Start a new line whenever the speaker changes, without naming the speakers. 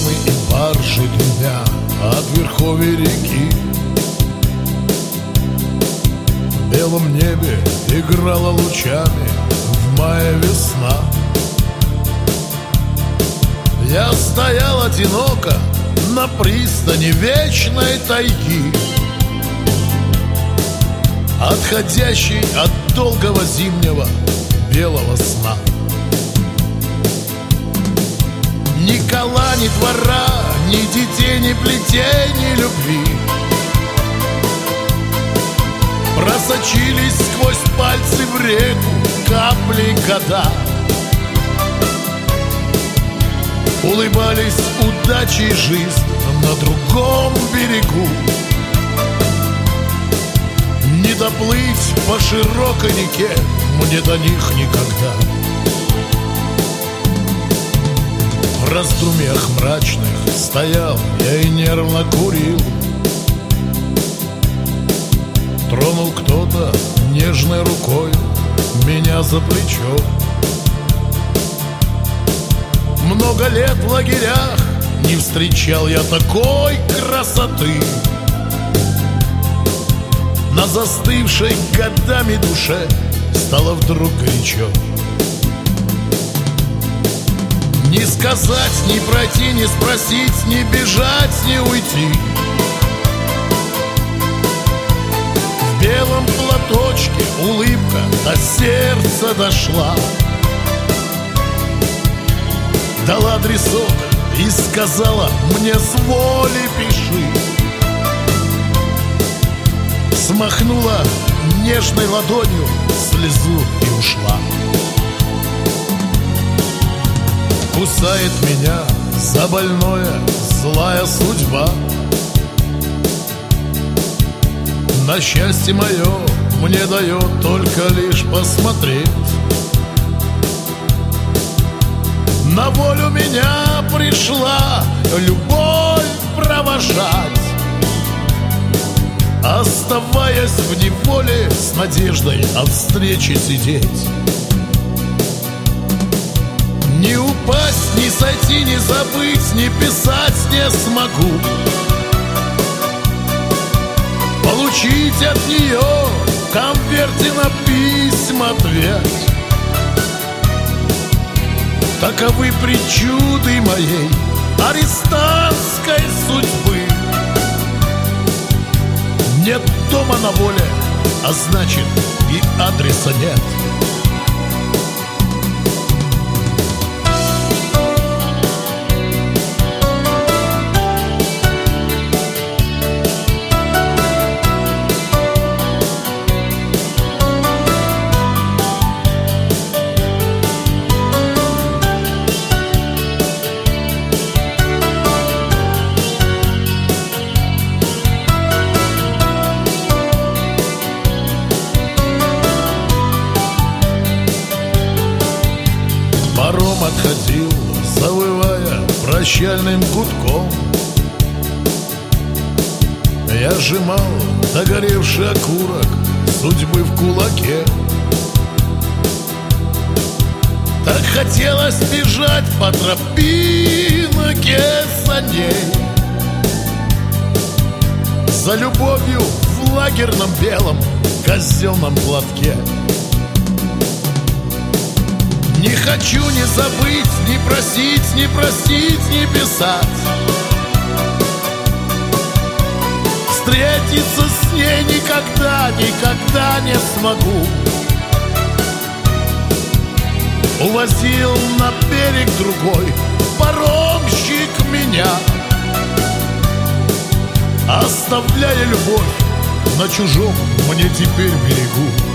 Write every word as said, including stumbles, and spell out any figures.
паромы и баржи двумя от верховья реки. В белом небе играла лучами в мае весна. Я стоял одиноко на пристани вечной тайги, отходящий от долгого зимнего белого сна. Ни кола, ни двора, ни детей, ни плетей, ни любви просочились сквозь пальцы в реку капли года. Улыбались удачи и жизнь на другом берегу. Не доплыть по широкой реке мне до них никогда. В раздумьях мрачных стоял я и нервно курил. Тронул кто-то нежной рукой меня за плечо. Много лет в лагерях не встречал я такой красоты. На застывшей годами душе стало вдруг горячо. Не сказать, не пройти, не спросить, не бежать, не уйти. В белом платочке улыбка до сердца дошла. Дала адресок и сказала мне: с воли пиши. Смахнула нежной ладонью слезу и ушла. Кусает меня за больное злая судьба. На счастье мое мне дает только лишь посмотреть. На волю меня пришла любовь провожать, оставаясь в неволе с надеждой от встречи сидеть. Не упасть, не сойти, не забыть, не писать не смогу. Получить от нее в конверте на письма ответ. Таковы причуды моей арестантской судьбы. Нет дома на воле, а значит и адреса нет. Паром отходил, завывая прощальным гудком. Я сжимал догоревший окурок судьбы в кулаке. Так хотелось бежать по тропинке за ней, за любовью в лагерном белом казенном платке. Не хочу ни забыть, ни просить, ни простить, ни писать. Встретиться с ней никогда, никогда не смогу. Увозил на берег другой паромщик меня, оставляя любовь на чужом мне теперь берегу.